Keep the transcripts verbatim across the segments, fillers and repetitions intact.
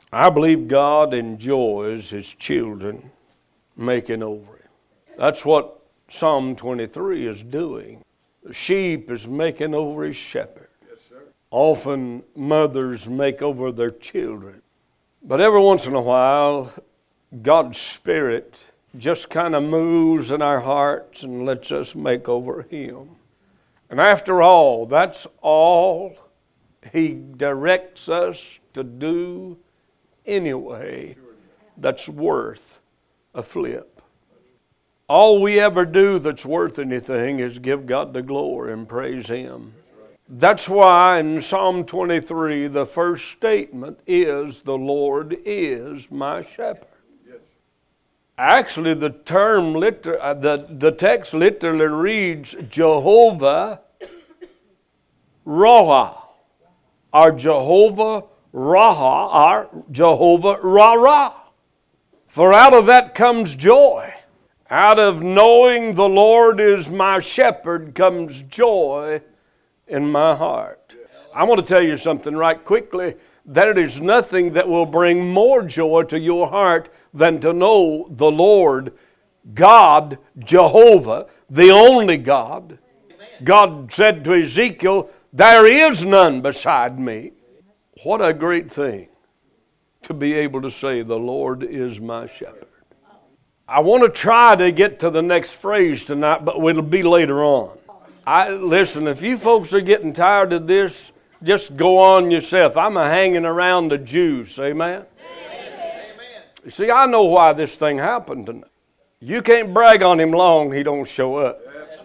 I believe God enjoys His children making over Him. That's what Psalm twenty-three is doing. The sheep is making over his shepherd. Yes, sir. Often mothers make over their children. But every once in a while, God's Spirit just kind of moves in our hearts and lets us make over Him. And after all, that's all He directs us to do anyway that's worth a flip. All we ever do that's worth anything is give God the glory and praise Him. That's why in Psalm twenty-three, the first statement is, the Lord is my shepherd. Yes. Actually, the term, liter- uh, the, the text literally reads Jehovah Roha, or Jehovah Raha, or Jehovah Ra-Ra. For out of that comes joy. Out of knowing the Lord is my shepherd comes joy in my heart. I want to tell you something right quickly. There is nothing that will bring more joy to your heart than to know the Lord, God, Jehovah, the only God. God said to Ezekiel, there is none beside me. What a great thing to be able to say, the Lord is my shepherd. I want to try to get to the next phrase tonight, but it'll be later on. I listen, if you folks are getting tired of this, just go on yourself. I'm a hanging around the Jews, amen? Amen. You see, I know why this thing happened tonight. You can't brag on Him long, He don't show up.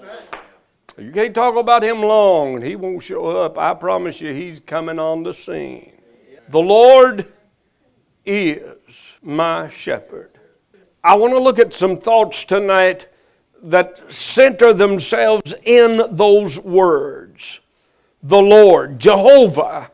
You can't talk about Him long, and He won't show up. I promise you, He's coming on the scene. The Lord is my shepherd. I want to look at some thoughts tonight that center themselves in those words. The Lord, Jehovah,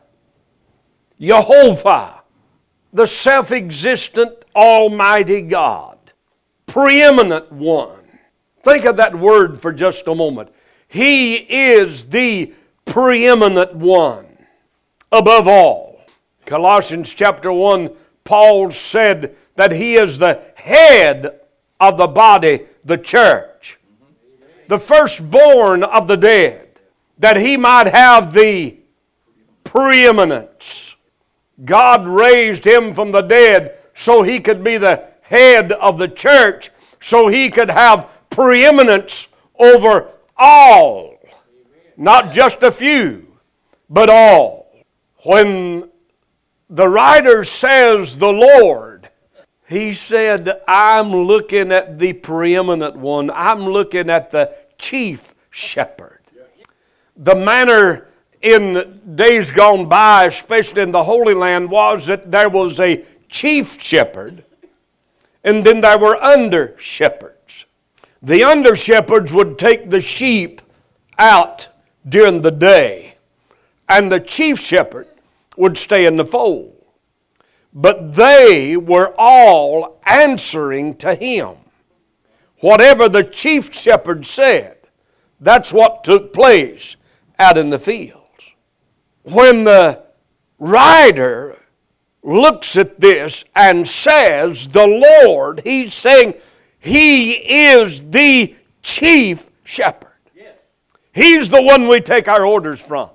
Jehovah, the self-existent Almighty God, preeminent one. Think of that word for just a moment. He is the preeminent one above all. Colossians chapter one, Paul said that He is the head of the body, the church. The firstborn of the dead, that He might have the preeminence. God raised Him from the dead so He could be the head of the church, so He could have preeminence over all. Not just a few, but all. When the writer says the Lord, he said, I'm looking at the preeminent one. I'm looking at the chief shepherd. The manner in days gone by, especially in the Holy Land, was that there was a chief shepherd, and then there were under shepherds. The under shepherds would take the sheep out during the day, and the chief shepherd would stay in the fold. But they were all answering to Him. Whatever the chief shepherd said, that's what took place out in the fields. When the writer looks at this and says, the Lord, he's saying He is the chief shepherd. He's the one we take our orders from.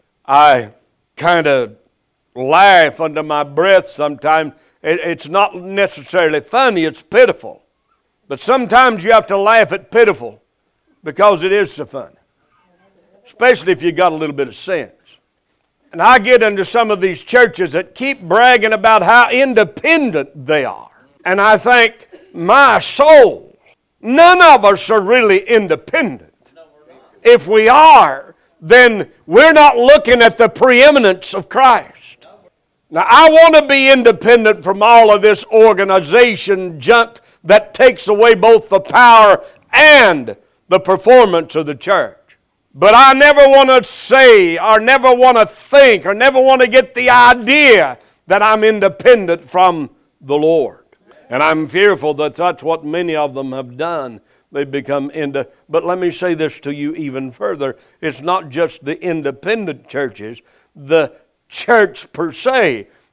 I kind of laugh under my breath sometimes. It's not necessarily funny, it's pitiful. But sometimes you have to laugh at pitiful because it is so funny. Especially if you got a little bit of sense. And I get into some of these churches that keep bragging about how independent they are. And I think, my soul, none of us are really independent. If we are, then we're not looking at the preeminence of Christ. Now, I want to be independent from all of this organization junk that takes away both the power and the performance of the church. But I never want to say, or never want to think, or never want to get the idea that I'm independent from the Lord. And I'm fearful that that's what many of them have done. They become into, but let me say this to you even further. It's not just the independent churches. The church per se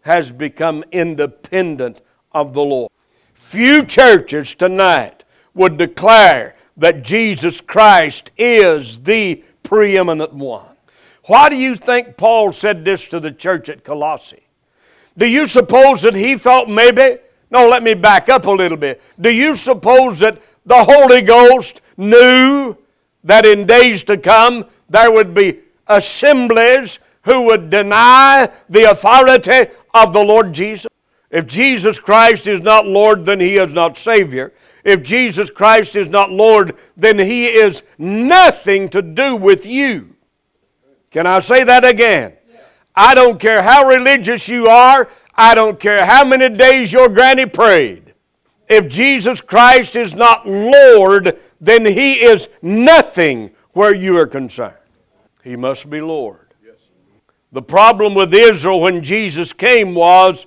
has become independent of the Lord. Few churches tonight would declare that Jesus Christ is the preeminent one. Why do you think Paul said this to the church at Colossae? Do you suppose that he thought maybe, no, let me back up a little bit. Do you suppose that the Holy Ghost knew that in days to come there would be assemblies who would deny the authority of the Lord Jesus? If Jesus Christ is not Lord, then He is not Savior. If Jesus Christ is not Lord, then He is nothing to do with you. Can I say that again? I don't care how religious you are. I don't care how many days your granny prayed. If Jesus Christ is not Lord, then He is nothing where you are concerned. He must be Lord. The problem with Israel when Jesus came was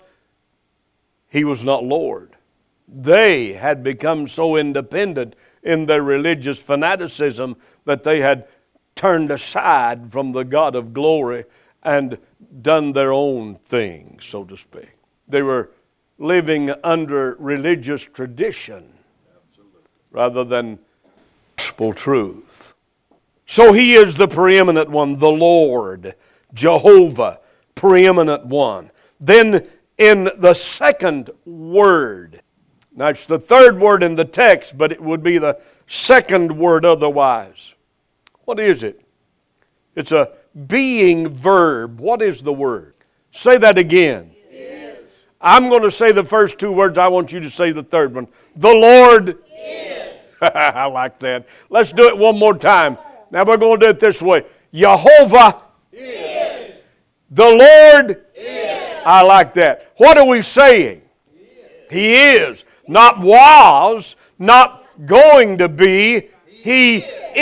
He was not Lord. They had become so independent in their religious fanaticism that they had turned aside from the God of glory and done their own thing, so to speak. They were living under religious tradition rather than gospel truth. So He is the preeminent one, the Lord, Jehovah, preeminent one. Then in the second word, now it's the third word in the text, but it would be the second word otherwise. What is it? It's a being verb. What is the word? Say that again. Is. I'm going to say the first two words. I want you to say the third one. The Lord is. I like that. Let's do it one more time. Now we're going to do it this way. Jehovah is. The Lord is. I like that. What are we saying? He is. He is. Not was, not going to be. He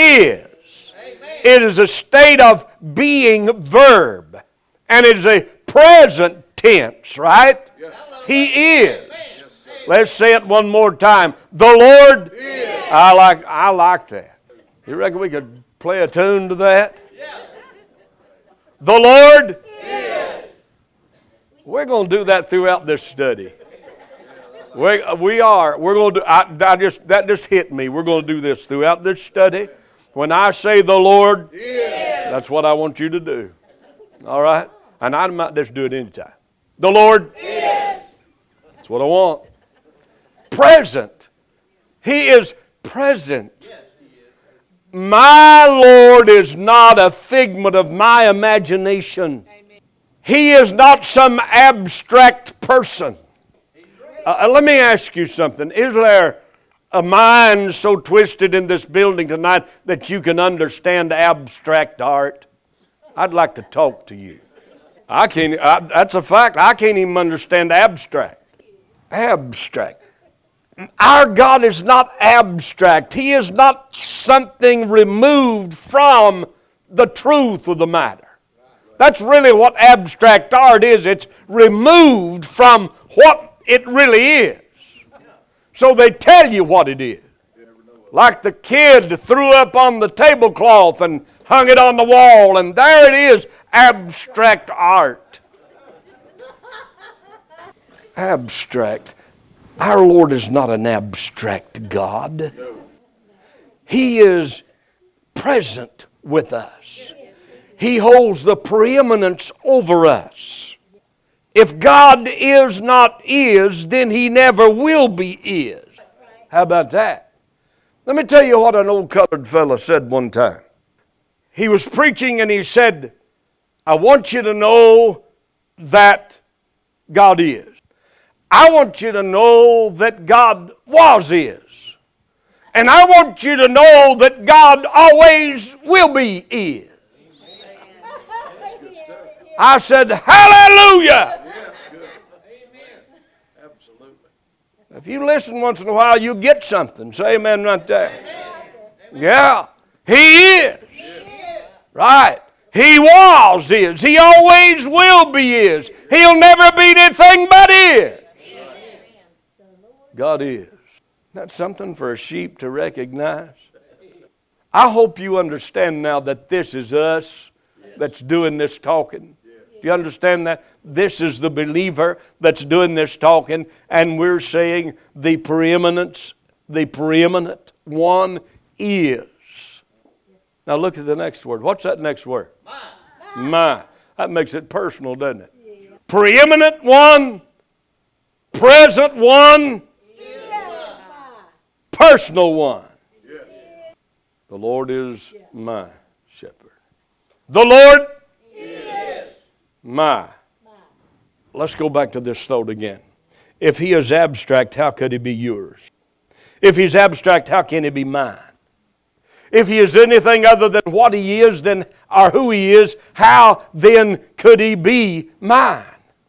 is. It is a state of being verb. And it is a present tense, right? He is. Let's say it one more time. The Lord is. I like, I like that. You reckon we could play a tune to that? The Lord is. We're going to do that throughout this study. We, we are. We're going to do, I, I just, that just hit me. We're going to do this throughout this study. When I say the Lord, yes. That's what I want you to do. All right? And I might just do it anytime. The Lord, yes. That's what I want. Present. He is present. Yes, he is. My Lord is not a figment of my imagination. Amen. He is not some abstract person. Uh, let me ask you something. Is there a mind so twisted in this building tonight that you can understand abstract art? I'd like to talk to you. I can't. I, that's a fact. I can't even understand abstract. Abstract. Our God is not abstract. He is not something removed from the truth of the matter. That's really what abstract art is. It's removed from what it really is. So they tell you what it is. Like the kid threw up on the tablecloth and hung it on the wall, and there it is, abstract art. Abstract. Our Lord is not an abstract God. He is present with us. He holds the preeminence over us. If God is not is, then He never will be is. How about that? Let me tell you what an old colored fellow said one time. He was preaching and he said, I want you to know that God is. I want you to know that God was is. And I want you to know that God always will be is. I said, hallelujah! If you listen once in a while, you'll get something. Say amen right there. Yeah. He is. Right. He was is. He always will be is. He'll never be anything but is. God is. That's something for a sheep to recognize. I hope you understand now that this is us that's doing this talking. You understand that? This is the believer that's doing this talking, and we're saying the preeminence, the preeminent one is. Now look at the next word. What's that next word? My. My. That makes it personal, doesn't it? Yeah. Preeminent one, present one, yes. Personal one. Yes. The Lord is my shepherd. The Lord is my. Let's go back to this thought again. If He is abstract, how could He be yours? If He's abstract, how can He be mine? If He is anything other than what He is, then or who He is, how then could He be mine?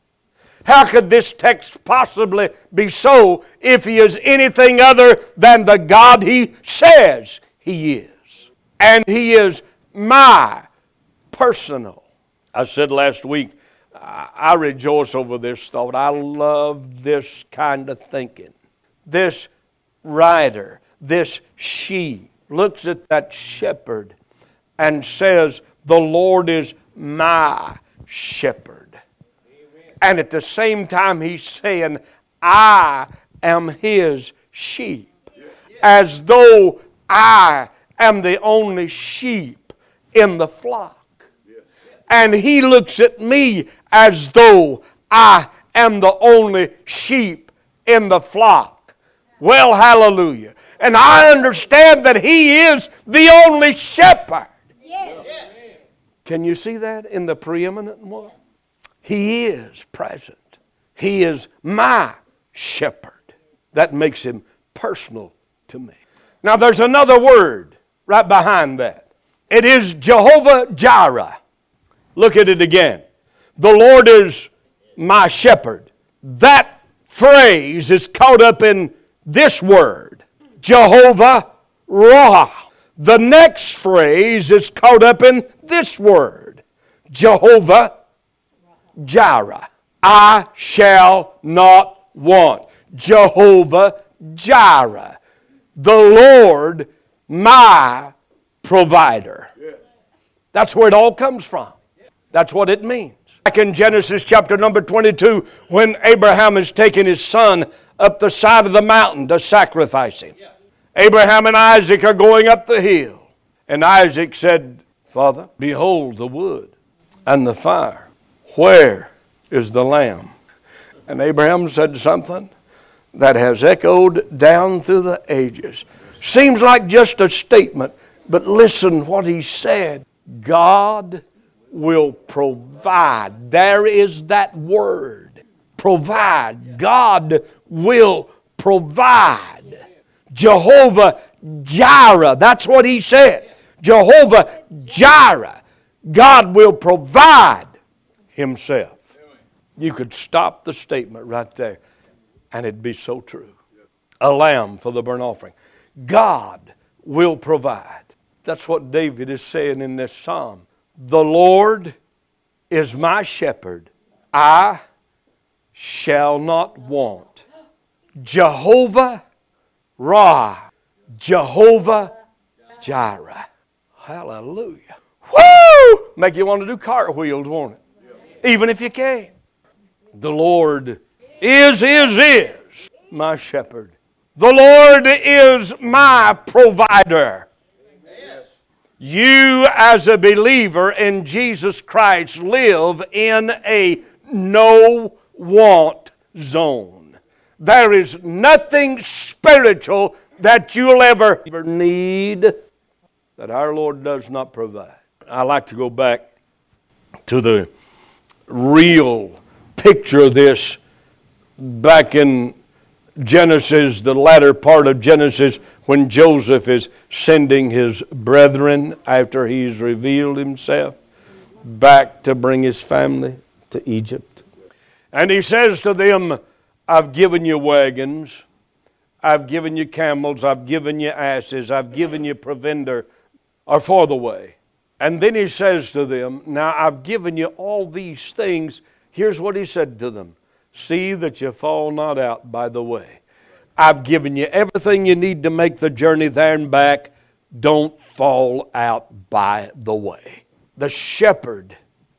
How could this text possibly be so if He is anything other than the God He says He is? And He is my personal. I said last week, I rejoice over this thought. I love this kind of thinking. This writer, this she, looks at that shepherd and says, the Lord is my shepherd. Amen. And at the same time he's saying, I am His sheep. Yes. As though I am the only sheep in the flock. Yes. And He looks at me as though I am the only sheep in the flock. Well, hallelujah. And I understand that He is the only shepherd. Yes. Can you see that in the preeminent one? He is present. He is my shepherd. That makes Him personal to me. Now there's another word right behind that. It is Jehovah Jireh. Look at it again. The Lord is my shepherd. That phrase is caught up in this word, Jehovah Roha. The next phrase is caught up in this word, Jehovah Jireh. I shall not want. Jehovah Jireh. The Lord, my provider. That's where it all comes from. That's what it means. Back in Genesis chapter number twenty-two, when Abraham is taking his son up the side of the mountain to sacrifice him. Yeah. Abraham and Isaac are going up the hill. And Isaac said, Father, behold the wood and the fire. Where is the lamb? And Abraham said something that has echoed down through the ages. Seems like just a statement, but listen what he said. God will provide. There is that word. Provide. God will provide. Jehovah Jireh. That's what he said. Jehovah Jireh. God will provide Himself. You could stop the statement right there and it'd be so true. A lamb for the burnt offering. God will provide. That's what David is saying in this psalm. The Lord is my shepherd. I shall not want. Jehovah Ra. Jehovah Jireh. Hallelujah. Woo! Make you want to do cartwheels, won't it? Even if you can't. The Lord is, is, is my shepherd. The Lord is my provider. You as a believer in Jesus Christ live in a no-want zone. There is nothing spiritual that you'll ever need that our Lord does not provide. I like to go back to the real picture of this back in Genesis, the latter part of Genesis, when Joseph is sending his brethren after he's revealed himself back to bring his family to Egypt. And he says to them, I've given you wagons, I've given you camels, I've given you asses, I've given you provender, or for the way. And then he says to them, now I've given you all these things. Here's what he said to them. See that you fall not out by the way. I've given you everything you need to make the journey there and back. Don't fall out by the way. The shepherd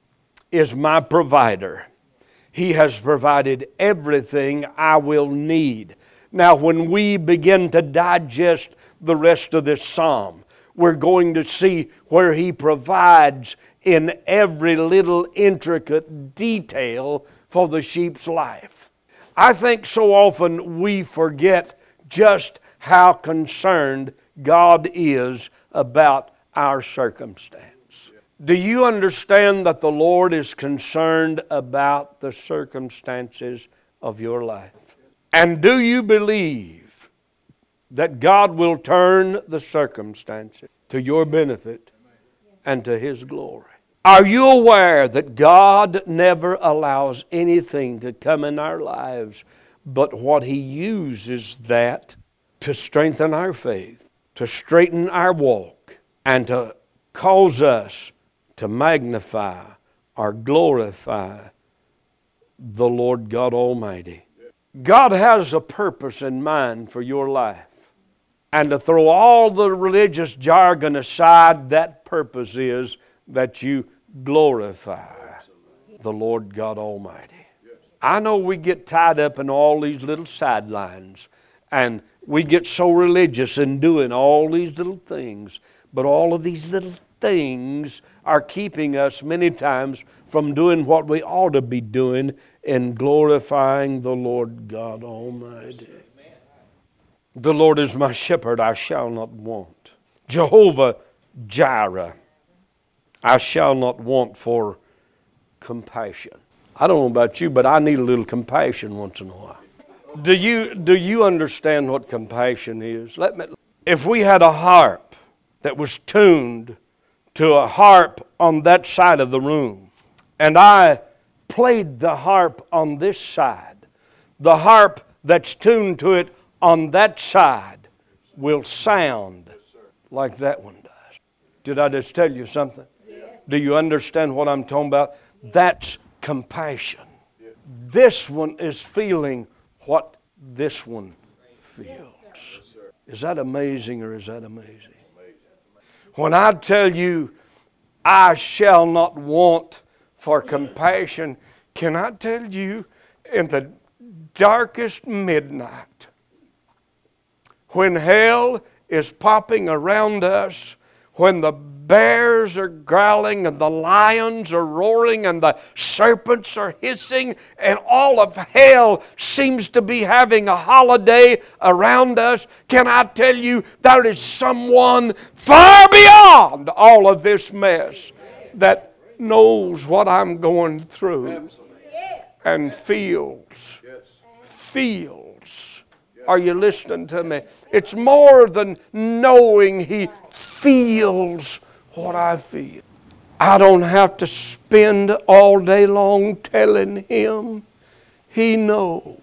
is my provider. He has provided everything I will need. Now, when we begin to digest the rest of this psalm, we're going to see where He provides in every little intricate detail for the sheep's life. I think so often we forget just how concerned God is about our circumstance. Do you understand that the Lord is concerned about the circumstances of your life? And do you believe that God will turn the circumstances to your benefit and to His glory? Are you aware that God never allows anything to come in our lives but what He uses that to strengthen our faith, to straighten our walk, and to cause us to magnify or glorify the Lord God Almighty? God has a purpose in mind for your life. And to throw all the religious jargon aside, that purpose is that you glorify the Lord God Almighty. I know we get tied up in all these little sidelines, and we get so religious in doing all these little things, but all of these little things are keeping us many times from doing what we ought to be doing in glorifying the Lord God Almighty. The Lord is my shepherd, I shall not want. Jehovah Jireh, I shall not want for compassion. I don't know about you, but I need a little compassion once in a while. Do you, do you understand what compassion is? Let me. If we had a harp that was tuned to a harp on that side of the room, and I played the harp on this side, the harp that's tuned to it on that side will sound like that one does. Did I just tell you something? Yes. Do you understand what I'm talking about? That's compassion. Yes. This one is feeling what this one feels. Yes, is that amazing or is that amazing? When I tell you, I shall not want for compassion, can I tell you, in the darkest midnight, when hell is popping around us, when the bears are growling and the lions are roaring and the serpents are hissing and all of hell seems to be having a holiday around us, can I tell you there is someone far beyond all of this mess that knows what I'm going through and feels, feels. Are you listening to me? It's more than knowing. He feels what I feel. I don't have to spend all day long telling Him. He knows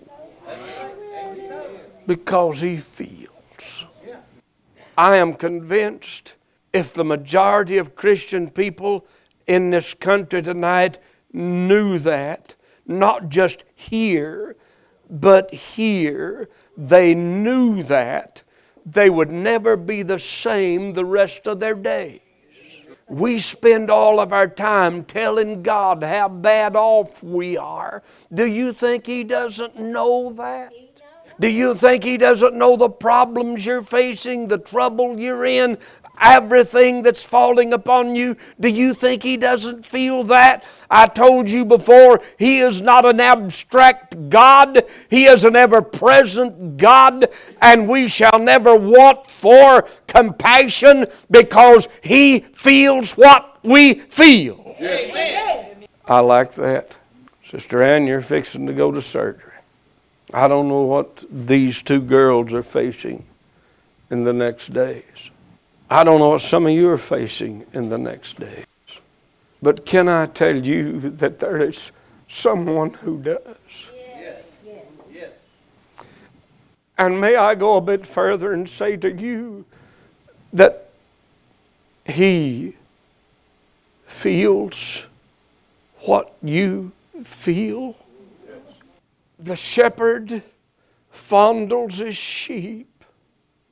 because He feels. I am convinced if the majority of Christian people in this country tonight knew that, not just here, but here, they knew that, they would never be the same the rest of their days. We spend all of our time telling God how bad off we are. Do you think He doesn't know that? Do you think He doesn't know the problems you're facing, the trouble you're in, everything that's falling upon you? Do you think He doesn't feel that? I told you before, He is not an abstract God. He is an ever-present God, and we shall never want for compassion because He feels what we feel. Amen. I like that. Sister Ann, you're fixing to go to surgery. I don't know what these two girls are facing in the next days. I don't know what some of you are facing in the next days. But can I tell you that there is someone who does? Yes. Yes. Yes. And may I go a bit further and say to you that He feels what you feel. The shepherd fondles his sheep,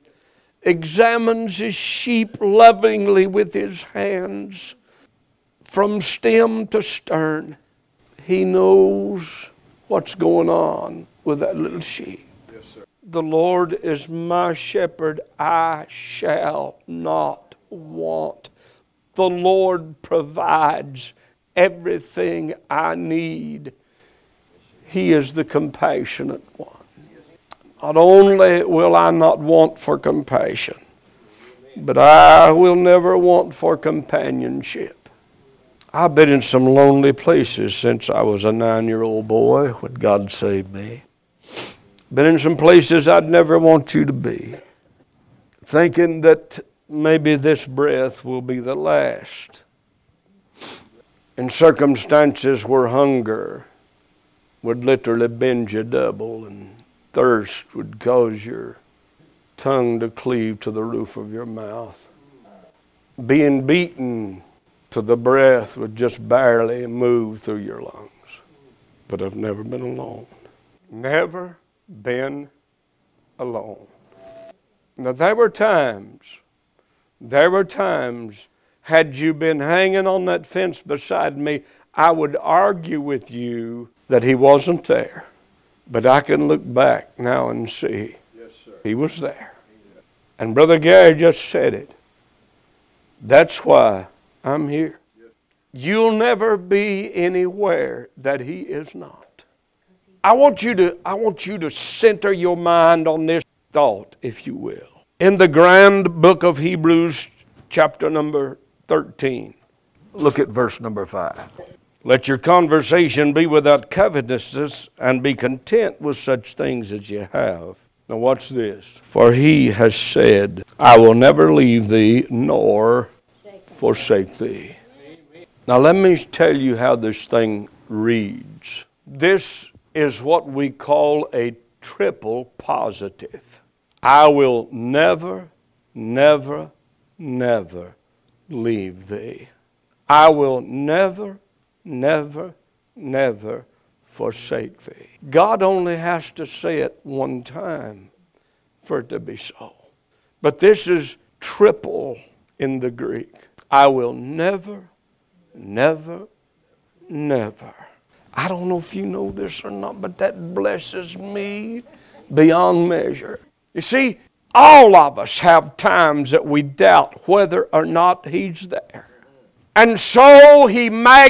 examines his sheep lovingly with his hands, from stem to stern. He knows what's going on with that little sheep. Yes, sir. The Lord is my shepherd, I shall not want. The Lord provides everything I need. He is the compassionate one. Not only will I not want for compassion, but I will never want for companionship. I've been in some lonely places since I was a nine-year-old boy when God saved me. Been in some places I'd never want you to be, thinking that maybe this breath will be the last. In circumstances where hunger would literally bend you double and thirst would cause your tongue to cleave to the roof of your mouth. Being beaten to the breath would just barely move through your lungs. But I've never been alone. Never been alone. Now there were times, there were times, had you been hanging on that fence beside me, I would argue with you that he wasn't there. But I can look back now and see Yes, sir. he was there. And Brother Gary just said it. That's why I'm here. Yes. You'll never be anywhere that he is not. I want you to, I want you to center your mind on this thought, if you will. In the grand book of Hebrews, chapter number thirteen, look at verse number five. Let your conversation be without covetousness, and be content with such things as you have. Now watch this. For he has said, I will never leave thee nor forsake thee. Now let me tell you how this thing reads. This is what we call a triple positive. I will never, never, never leave thee. I will never, never, never forsake thee. God only has to say it one time for it to be so. But this is triple in the Greek. I will never, never, never. I don't know if you know this or not, but that blesses me beyond measure. You see, all of us have times that we doubt whether or not he's there. And so he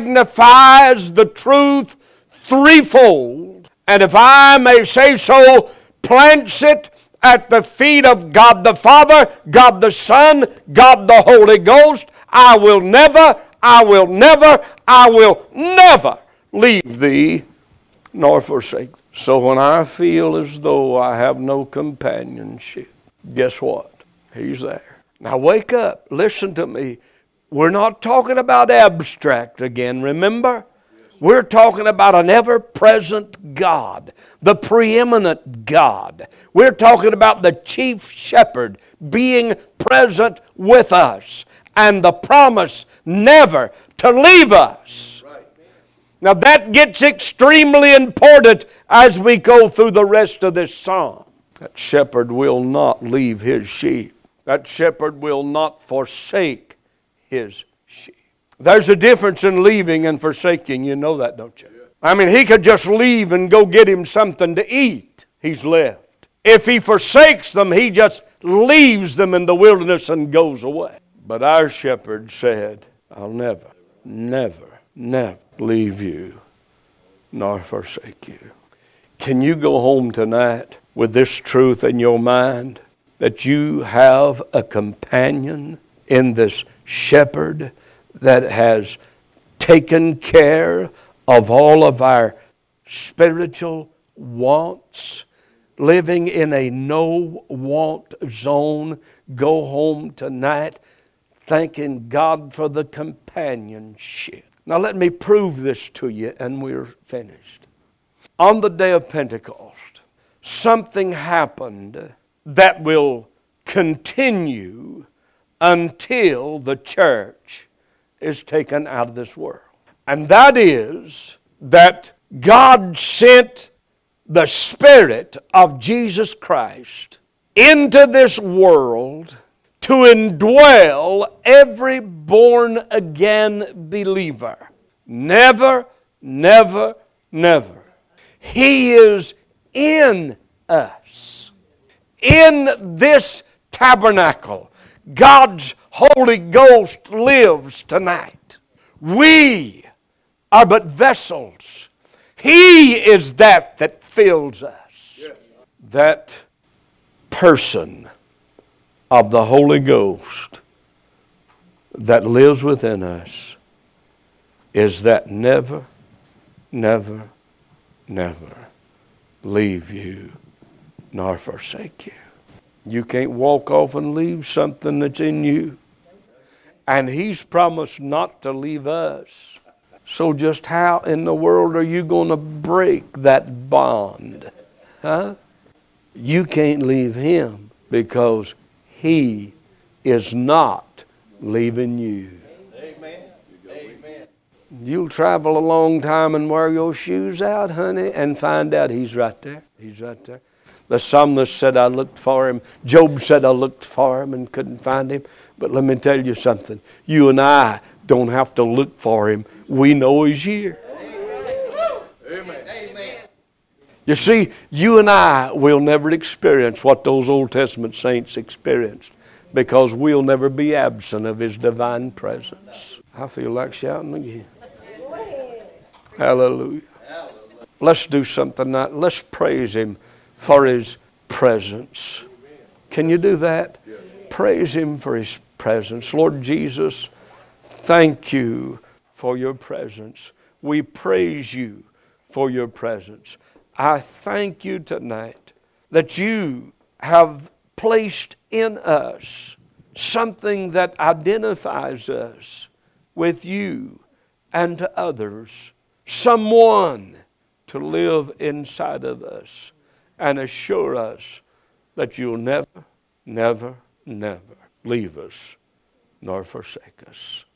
magnifies the truth threefold. And if I may say so, plants it at the feet of God the Father, God the Son, God the Holy Ghost. I will never, I will never, I will never leave thee nor forsake thee. So when I feel as though I have no companionship, guess what? He's there. Now wake up. Listen to me. We're not talking about abstract again, remember? We're talking about an ever-present God, the preeminent God. We're talking about the chief shepherd being present with us and the promise never to leave us. Right. Now that gets extremely important as we go through the rest of this psalm. That shepherd will not leave his sheep. That shepherd will not forsake his sheep. There's a difference in leaving and forsaking. You know that, don't you? Yeah. I mean, he could just leave and go get him something to eat. He's left. If he forsakes them, he just leaves them in the wilderness and goes away. But our shepherd said, I'll never, never, never leave you nor forsake you. Can you go home tonight with this truth in your mind, that you have a companion in this shepherd that has taken care of all of our spiritual wants, living in a no-want zone? Go home tonight thanking God for the companionship. Now let me prove this to you and we're finished. On the day of Pentecost, something happened that will continue until the church is taken out of this world. And that is that God sent the Spirit of Jesus Christ into this world to indwell every born-again believer. Never, never, never. He is in us. In this tabernacle, God's Holy Ghost lives tonight. We are but vessels. He is that that fills us. That person of the Holy Ghost that lives within us is that never, never, never leave you nor forsake you. You can't walk off and leave something that's in you. And He's promised not to leave us. So just how in the world are you going to break that bond? Huh? You can't leave Him because He is not leaving you. Amen. Amen. You'll travel a long time and wear your shoes out, honey, and find out He's right there. He's right there. The psalmist said, I looked for Him. Job said, I looked for Him and couldn't find Him. But let me tell you something. You and I don't have to look for Him. We know He's here. Amen. Amen. You see, you and I will never experience what those Old Testament saints experienced because we'll never be absent of His divine presence. I feel like shouting again. Hallelujah. Let's do something now. Let's praise Him for His presence. Can you do that? Praise Him for His presence. Lord Jesus, thank You for Your presence. We praise You for Your presence. I thank You tonight that You have placed in us something that identifies us with You and to others. Someone to live inside of us and assure us that You'll never, never, never leave us nor forsake us.